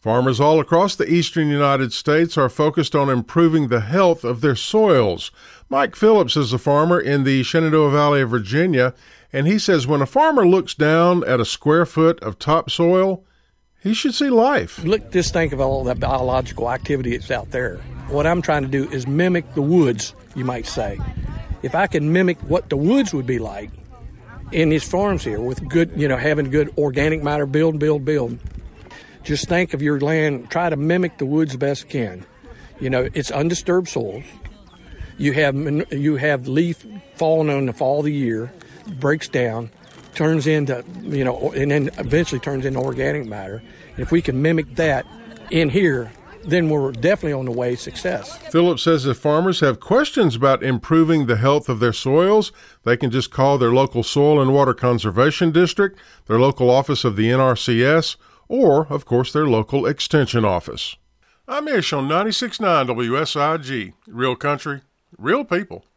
Farmers all across the eastern United States are focused on improving the health of their soils. Mike Phillips is a farmer in the Shenandoah Valley of Virginia, and he says when a farmer looks down at a square foot of topsoil, he should see life. Just think of all that biological activity that's out there. What I'm trying to do is mimic the woods, you might say. If I can mimic what the woods would be like in these farms here with good, having good organic matter, build. Just think of your land, try to mimic the woods the best you can. It's undisturbed soils. You have leaf falling on the fall of the year, breaks down, turns into, and then eventually turns into organic matter. If we can mimic that in here, then we're definitely on the way to success. Phillips says if farmers have questions about improving the health of their soils, they can just call their local Soil and Water Conservation District, their local office of the NRCS, or, of course, their local extension office. I'm Ish on 96.9 WSIG. Real country, real people.